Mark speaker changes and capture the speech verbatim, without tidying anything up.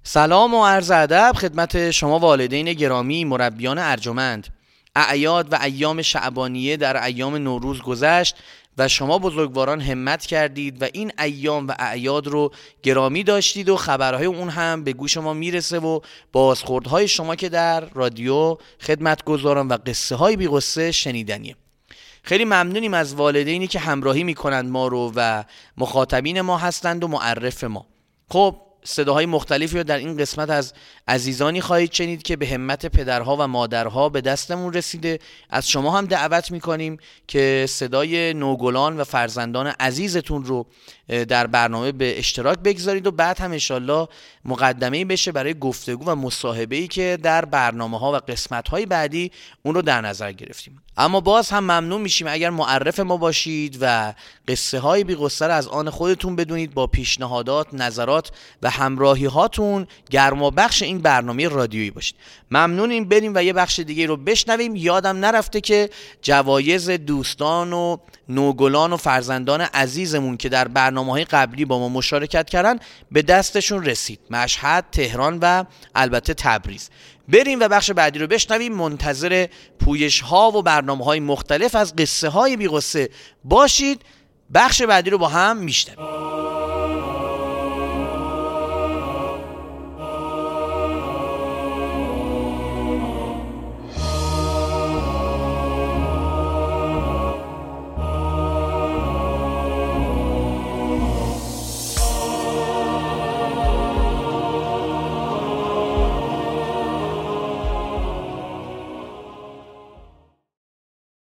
Speaker 1: سلام و عرض ادب خدمت شما والدین گرامی، مربیان ارجمند. اعیاد و ایام شعبانیه در ایام نوروز گذشت و شما بزرگواران همت کردید و این ایام و اعیاد رو گرامی داشتید و خبرهای اون هم به گوش ما میرسه و بازخوردهای شما که در رادیو خدمتگزاران و قصه های بی قصه شنیدنیه. خیلی ممنونیم از والدینی که همراهی میکنند ما رو و مخاطبین ما هستند و معرف ما. خب صداهای مختلفی رو در این قسمت از عزیزانی خواهید شنید که به همت پدرها و مادرها به دستمون رسیده. از شما هم دعوت میکنیم که صدای نوگلان و فرزندان عزیزتون رو در برنامه به اشتراک بگذارید و بعد هم انشالله مقدمه‌ای بشه برای گفتگو و مصاحبه‌ای که در برنامه‌ها و قسمت‌های بعدی اون رو در نظر گرفتیم. اما باز هم ممنون میشیم اگر معرف ما باشید و قصه های بی قصه از آن خودتون بدونید، با پیشنهادات، نظرات و همراهی هاتون گرما بخش این برنامه رادیویی باشید. ممنونیم. بریم و یه بخش دیگه رو بشنویم. یادم نرفته که جوایز دوستان و نوگلان و فرزندان عزیزمون که در برنامه‌های قبلی با ما مشارکت کردن به دستشون رسید. مشهد، تهران و البته تبریز. بریم و بخش بعدی رو بشنویم. منتظر پویش ها و برنامه های مختلف از قصه های بی قصه باشید. بخش بعدی رو با هم میشنویم.